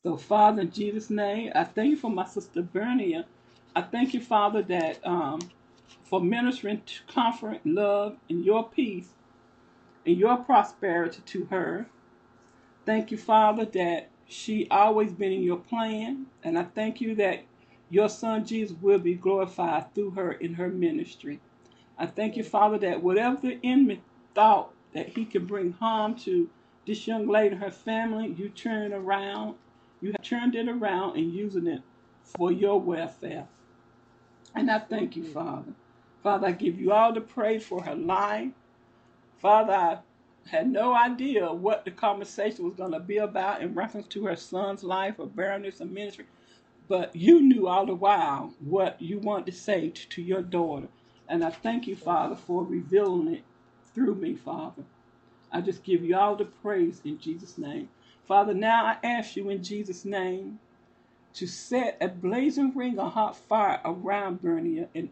So, Father, in Jesus' name, I thank you for my sister Bernia. I thank you, Father, that for ministering to comfort, love, and your peace and your prosperity to her. Thank you, Father, that she always been in your plan. And I thank you that your son Jesus will be glorified through her in her ministry. I thank you, Father, that whatever the enemy thought that he could bring harm to this young lady and her family, you turn it around. You have turned it around and using it for your welfare. And I thank you, Father. Father, I give you all the praise for her life. Father, I had no idea what the conversation was going to be about in reference to her son's life or barrenness and ministry, but you knew all the while what you wanted to say to your daughter. And I thank you, Father, for revealing it through me, Father. I just give you all the praise in Jesus' name. Father, now I ask you in Jesus' name to set a blazing ring of hot fire around Bernia and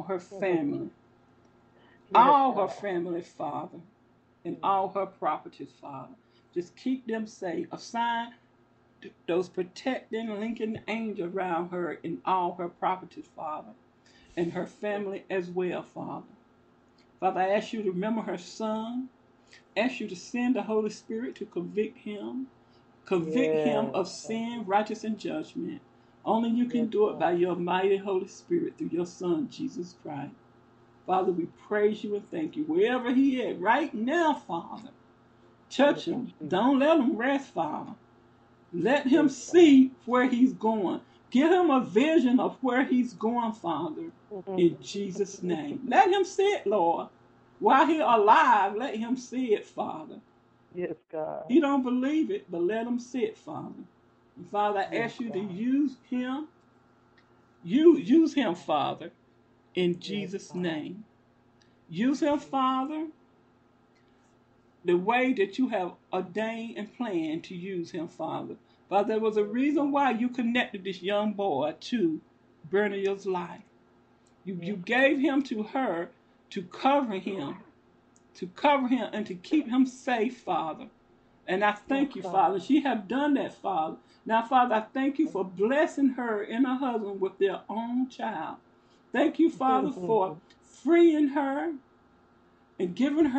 Yes, all her God. family, Father, and all her properties, Father. Just keep them safe. Assign those protecting linking angels around her and all her properties, Father, and her family as well, Father. Father, I ask you to remember her son. Ask you to send the Holy Spirit to convict him Yes, of God. sin, righteousness, and judgment. Only you can Yes, do it God. by your mighty Holy Spirit through your Son, Jesus Christ. Father, we praise you and thank you. Wherever he is right now, Father, Thank touch you, him. Jesus. Don't let him rest, Father. Let him Yes, God. see where he's going. Give him a vision of where he's going, Father, in Jesus' name. Let him see it, Lord. While he's alive, let him see it, Father. Yes, God. He don't believe it, but let him see it, Father. And Father, I Yes, ask you to God. use him. You use him, Father, in Yes, Jesus' God. name. Use him, Father, the way that you have ordained and planned to use him, Father. Father, there was a Yes, reason God. why you connected this young boy to Bernia's life. You Yes, gave God. him to her to cover him, and to keep him safe, Father. And I Yes, thank you, God. Father. She have done that, Father. Now, Father, I thank you for blessing her and her husband with their own child. Thank you, Father, for freeing her and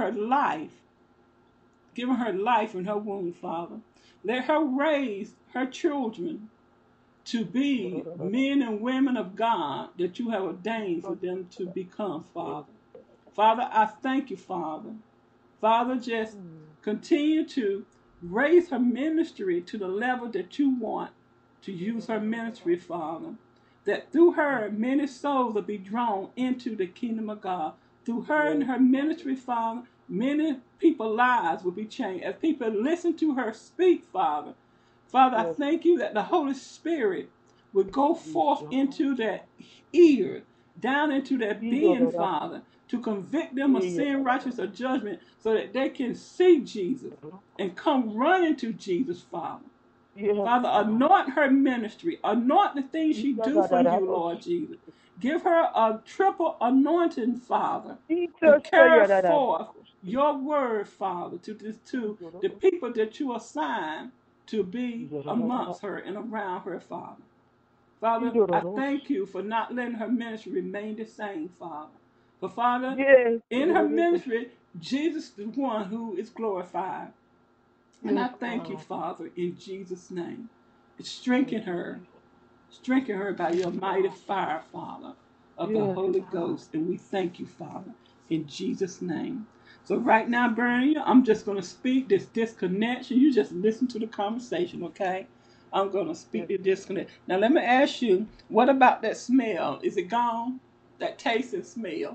giving her life in her womb, Father. Let her raise her children to be men and women of God that you have ordained for them to become, Father. Father, I thank you, Father. Father, just continue to raise her ministry to the level that you want to use her ministry, Father. That through her, many souls will be drawn into the kingdom of God. Through her and Yes, her ministry, Father, many people's lives will be changed. As people listen to her speak, Father, Father, I yes, thank you that the Holy Spirit will go yes, forth God. into their ear, down into their being, Yes, Father, to convict them of sin, righteousness, or judgment, so that they can see Jesus and come running to Jesus, Father. yes, Father, God. anoint her ministry, anoint the things she Yes, do for you, Lord Jesus. Give her a triple anointing, Father, to carry forth your word, Father, to the people that you assign to be amongst her and around her, Father. Father, I thank you for not letting her ministry remain the same, Father. But Father, in her ministry, Jesus is the one who is glorified. And yes, I thank you, God. Father, in Jesus' name. Thank Strengthen you, her. Jesus. Strengthen her by Yes, your mighty God. fire, Father, of the Yes, Holy God. Ghost. And we thank you, Father, in Jesus' name. So right now, Bernie, I'm just going to speak this disconnection. You just listen to the conversation, okay? I'm going to speak Yes, the disconnect. Now, let me ask you, what about that smell? Is it gone? That taste and smell?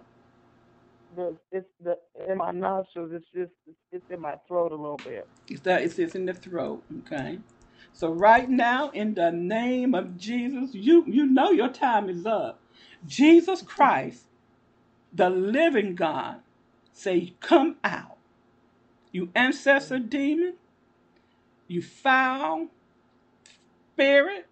it's the in my nostrils. It's in my throat a little bit. It's in the throat, okay? So right now, in the name of Jesus, you know your time is up. Jesus Christ, the living God, say, come out. You ancestor demon, you foul spirit,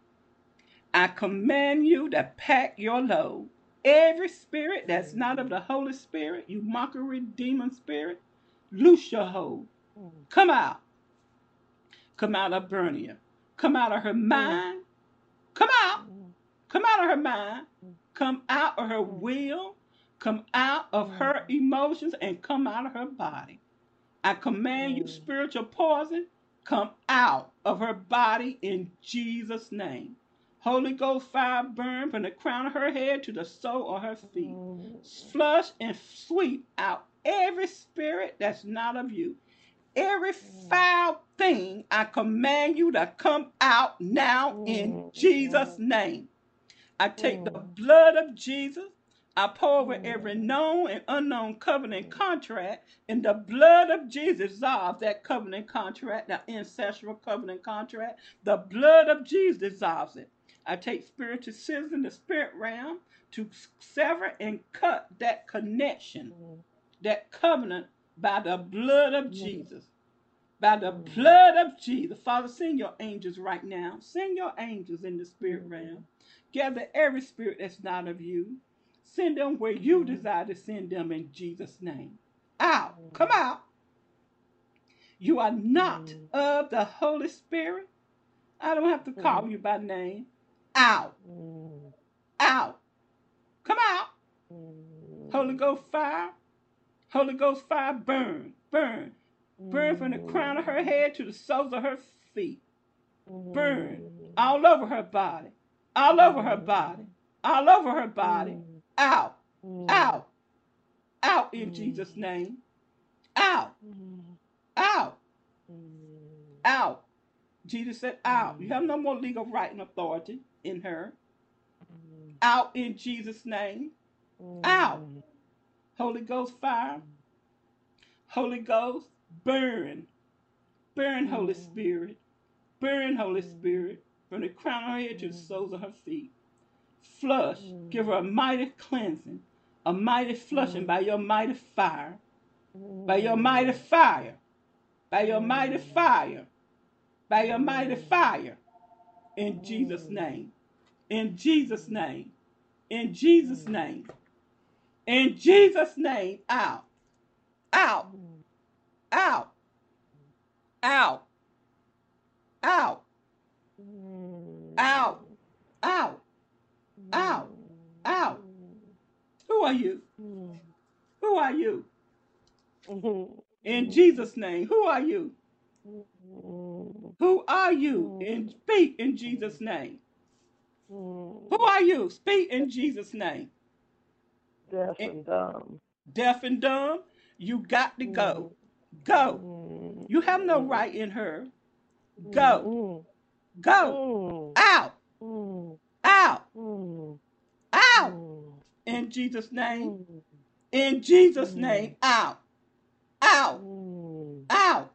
I command you to pack your load. Every spirit that's not of the Holy Spirit, you mockery demon spirit, loose your hold. Come out. Come out of Bernia. Come out of her mind. Come out. Come out of her mind. Come out of her will. Come out of her emotions and come out of her body. I command you, spiritual poison, come out of her body in Jesus' name. Holy Ghost fire burn from the crown of her head to the sole of her feet. Flush and sweep out every spirit that's not of you. Every foul thing, I command you to come out now in Jesus' name. I take the blood of Jesus. I pour over every known and unknown covenant contract, and the blood of Jesus dissolves that covenant contract, that ancestral covenant contract. The blood of Jesus dissolves it. I take spiritual scissors in the spirit realm to sever and cut that connection, that covenant by the blood of Jesus. By the blood of Jesus. Father, send your angels right now. Send your angels in the spirit realm. Gather every spirit that's not of you. Send them where you desire to send them in Jesus' name. Out. Come out. You are not of the Holy Spirit. I don't have to call you by name. Out. Out. Come out. Holy Ghost fire. Holy Ghost fire burn. Burn. Burn from the crown of her head to the soles of her feet. Burn all over her body. All over her body. All over her body. Out. Out. Out in Jesus' name. Out. Out. Out. Jesus said out. You have no more legal right and authority in her. Out in Jesus' name. Out. Holy Ghost fire. Holy Ghost, burn. Burn, Holy Spirit. Burn, Holy Spirit, from the crown of her head to the soles of her feet. Flush. Give her a mighty cleansing, a mighty flushing by your mighty fire. By your mighty fire. By your mighty fire. By your mighty fire. In Jesus' name. In Jesus' name. In Jesus' name. In Jesus' name. Out. Out. Out. Out. Out. Out. Out. Out. Out. Who are you? Who are you? In Jesus' name. Who are you? Who are you? And speak in Jesus' name. Who are you? Speak in Jesus' name. Deaf and dumb. Deaf and dumb. You got to go. Go. You have no right in her. Go. Go. Out. Out. Out. In Jesus' name. In Jesus' name. Out. Out. Out.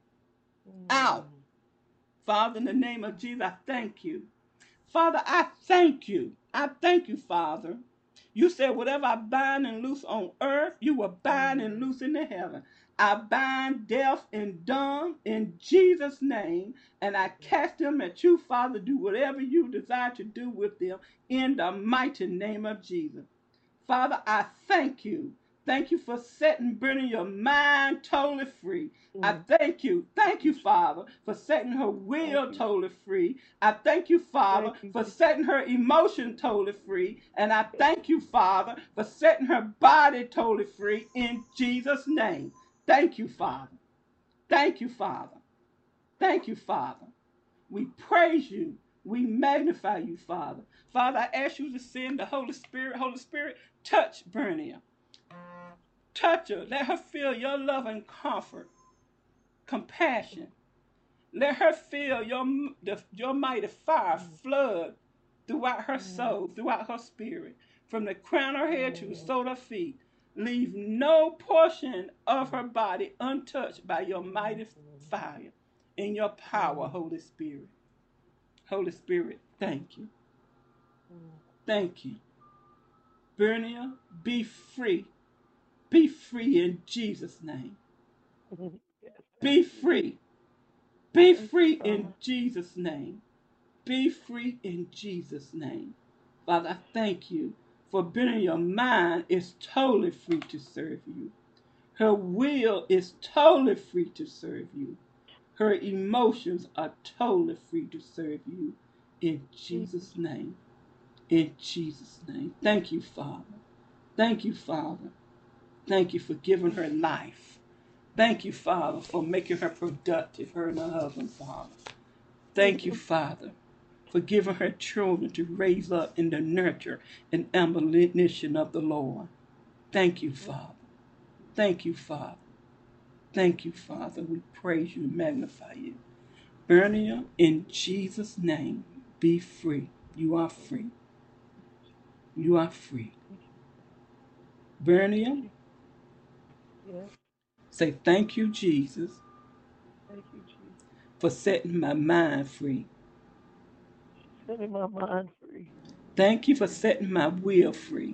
Out. Father, in the name of Jesus, I thank you. Father, I thank you. I thank you, Father. You said whatever I bind and loose on earth, you will bind and loose in the heaven. I bind deaf and dumb in Jesus' name, and I cast them at you, Father. Do whatever you desire to do with them in the mighty name of Jesus. Father, I thank you. Thank you for setting Brittany your mind totally free. I thank you. Thank you, Father, for setting her will totally free. I thank you, Father, for setting her emotion totally free. And I thank you, Father, for setting her body totally free in Jesus' name. Thank you, Father. Thank you, Father. Thank you, Father. We praise you. We magnify you, Father. Father, I ask you to send the Holy Spirit. Holy Spirit, touch Bernia. Touch her. Let her feel your love and comfort, compassion. Let her feel your mighty fire flood throughout her soul, throughout her spirit, from the crown of her head to the sole of her feet. Leave no portion of her body untouched by your mighty fire and your power, Holy Spirit. Holy Spirit, thank you. Thank you. Bernia, be free. Be free in Jesus' name. Be free. Be free in Jesus' name. Be free in Jesus' name. Father, I thank you for Bernia. Your mind is totally free to serve you. Her will is totally free to serve you. Her emotions are totally free to serve you in Jesus. Jesus' name. In Jesus' name. Thank you, Father. Thank you, Father. Thank you for giving her life. Thank you, Father, for making her productive, her and her husband, Father. Thank you, Father, for giving her children to raise up in the nurture and admonition of the Lord. Thank you, Father. Thank you, Father. Thank you, Father. We praise you and magnify you. Bernia, in Jesus' name, be free. You are free. You are free. Bernia, Yes. say thank you, Jesus, Thank you, Jesus. for setting my mind free. Setting my mind free. Thank you for setting my will free.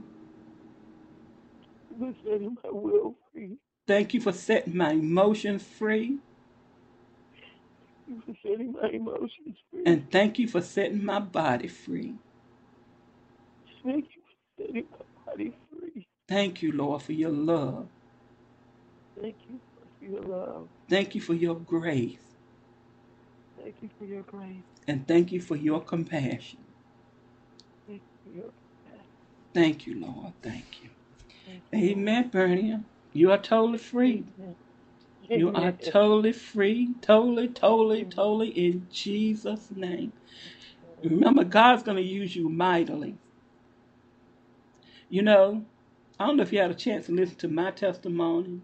For setting my will free. Thank you for setting my emotions free. You for setting my emotions free. And thank you for setting my body free. Thank you for setting my body free. Thank you, Lord, for your love. Thank you for your love. Thank you for your grace. Thank you for your grace. And thank you for your compassion. Thank you for your compassion. Thank you, Lord. Thank you. Thank you, Lord. Amen, Bernia. You are totally free. Amen. You are Amen. totally free. Totally, totally, Amen. totally in Jesus' name. Remember, God's going to use you mightily. You know, I don't know if you had a chance to listen to my testimony.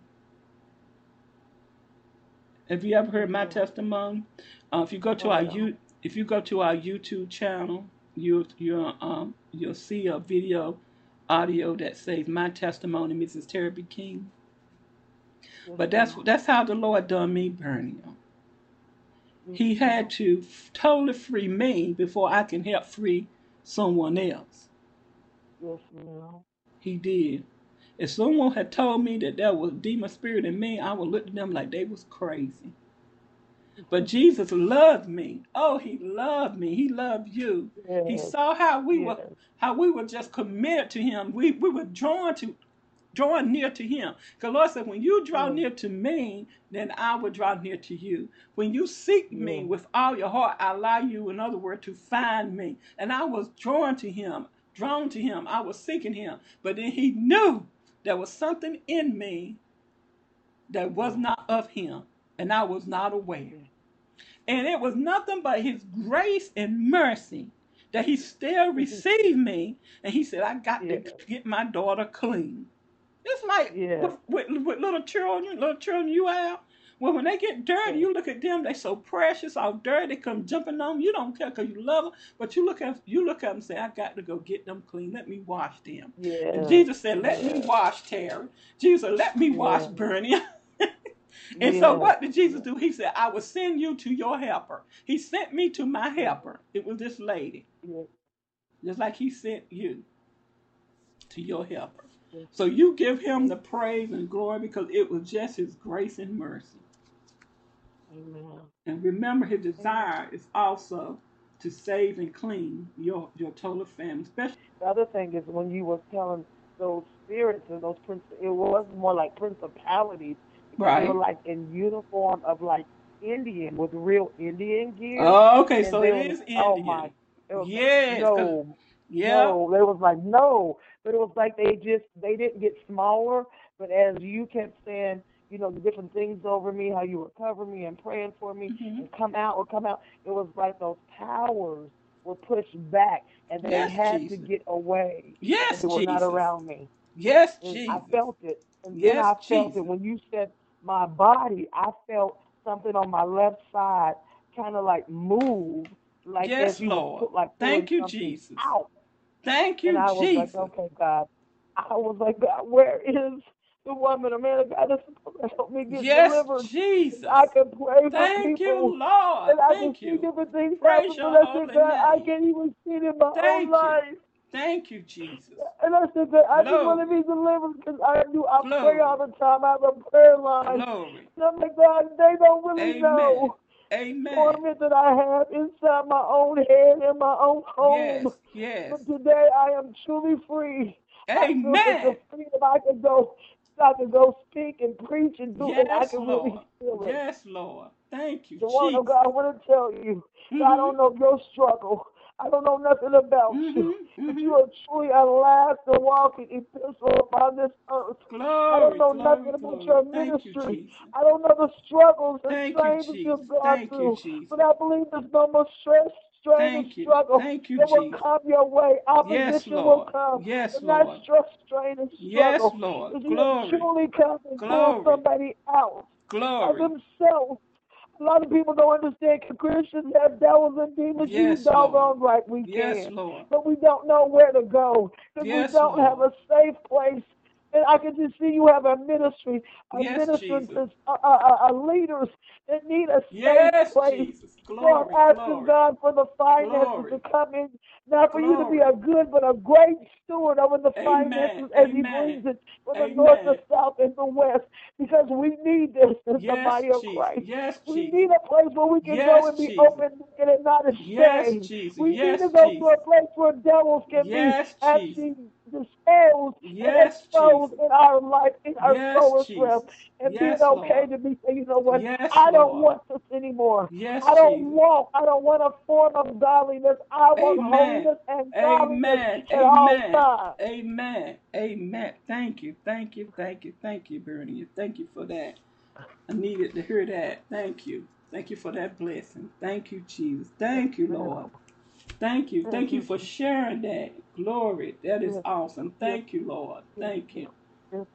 Have you ever heard my testimony? If you go to our No. if you go to our YouTube channel, you'll see a video, audio that says my testimony, Mrs. Terry B. King. Yes, But ma'am. that's how the Lord done me, Bernie. Yes, He had ma'am. to totally free me before I can help free someone else. Yes, ma'am. He did. If someone had told me that there was a demon spirit in me, I would look at them like they was crazy. But Jesus loved me. Oh, he loved me. He loved you. He Yes. saw Yes. how we were just committed to him. We were drawing near to him. Because Lord said, when you draw Yes. near to me, then I will draw near to you. When you seek me Yes. with all your heart, I allow you, in other words, to find me. And I was drawn to him, drawn to him. I was seeking him. But then he knew there was something in me that was Yes. not of him. And I was not aware. Yes. And it was nothing but his grace and mercy that he still received me. And he said, I got to Yes. get my daughter clean. It's like Yes. with little children you have. Well, when they get dirty, Yes. you look at them, they so precious, all dirty, they come jumping on them. You don't care because you love them, but you look at them and say, I got to go get them clean. Let me wash them. And Yes. Jesus said, let me Yes. wash Terry. Jesus said, let me wash Yes. Bernie. And so Yes. what did Jesus Yes. do? He said, I will send you to your helper. He sent me to my Yes. helper. It was this lady. Yes. Just like he sent you to your helper. Yes. So you give him the praise and glory because it was just his grace and mercy. Amen. And remember, his Amen. desire is also to save and clean your total family, especially. The other thing is when you were telling those spirits and those it was more like principalities because they were Right. like in uniform of like Indian with real Indian gear, Oh, okay, and so they it were is oh my, Indian. it was like Yes, because, no, yeah, no, they was like no, but it was like they didn't get smaller, but as you kept saying. You know, the different things over me, how you were covering me and praying for me, hmm, and come out or come out. It was like those powers were pushed back and they yes, had to Jesus. get away and Yes, they were not Jesus. around me. Yes, And I Jesus. felt it. And then Yes, I felt it Jesus. when you said my body, I felt something on my left side kind of like move, like as Yes, you was Lord. pulling Thank you, something Jesus. out. Thank And you, I was like, Jesus. okay, God. I was like, God, where is the woman or man of God that's supposed to help me get Yes, delivered? I Jesus. can pray for Thank people you, Lord. and I can Thank see you. different things Praise happen, but your I said, holy God, I name. can't even see it in my own Thank you. life. Thank you, Jesus. And I said, God, I just want to Glory. be delivered because I pray all Glory. the time. I have a prayer line. Glory. And I'm like, God, they don't really Amen. know the Amen. torment that I have inside my own head in my own home. Yes. Yes. But today I am truly free. I feel such a Amen. freedom. I can go so I can go speak and preach and do, and I Yes, can really Lord. feel it. Yes, Lord. Thank you, The woman of Jesus. God, I want to tell you that I Mm-hmm. don't know your struggle. I don't know nothing about you, Mm-hmm. but Mm-hmm. you are truly a last and walking epistle upon this earth. I don't Glory, know glory, nothing about glory. your Thank you, ministry. Jesus. I don't know the struggles and Thank you, strains that you've Jesus. gone Thank you, through, Jesus. but I believe there's no more stress, strain, and Thank you. struggle Thank you, that will Jesus. come your way. Yes, Opposition will Lord. come, Yes, but not Lord. stress, strain, and Yes, struggle, Lord. because you have Glory. truly come and pulled Glory. somebody out of Glory. themselves. A lot of people don't understand. Can Christians have devils and demons? You Yes, Lord. doggone right we Yes, can. Lord. But we don't know where to go because we Yes, don't have Lord. a safe place. And I can just see you have a ministry, a Yes, ministry Jesus. to leaders that need a safe Yes, place. Jesus. So Glory, I'm asking glory, God for the finances glory, to come in, not for you to be glory. a good but a great steward over the Amen. finances as He Amen. brings it from the north, the Amen. south, and the west, because we need this as the Yes, body of Jesus. Christ. Yes, We Jesus. need a place where we can go Yes, and be Jesus. open and not Yes, ashamed. Jesus. We need Yes, to go to Jesus. a place where devils can be Yes, Jesus. actually disposed and Yes, exposed Jesus. in our life, in our Yes, soul realm, Jesus. and being Yes, okay Lord. to be saying, you know what, Yes, I don't Lord. want this anymore. Yes, I don't Jesus. want, I don't want a form of godliness. I want Amen. holiness and godliness Amen. at all Amen. times. Amen. Amen. Thank you. Thank you. Thank you. Thank you, Bernie. Thank you for that. I needed to hear that. Thank you. Thank you for that blessing. Thank you, Jesus. Yes, Thank you, Lord. ma'am. Thank you. Yes, Thank you for sharing that. Glory. That is yes, awesome. yes, Thank you, Lord. yes, Thank you. yes.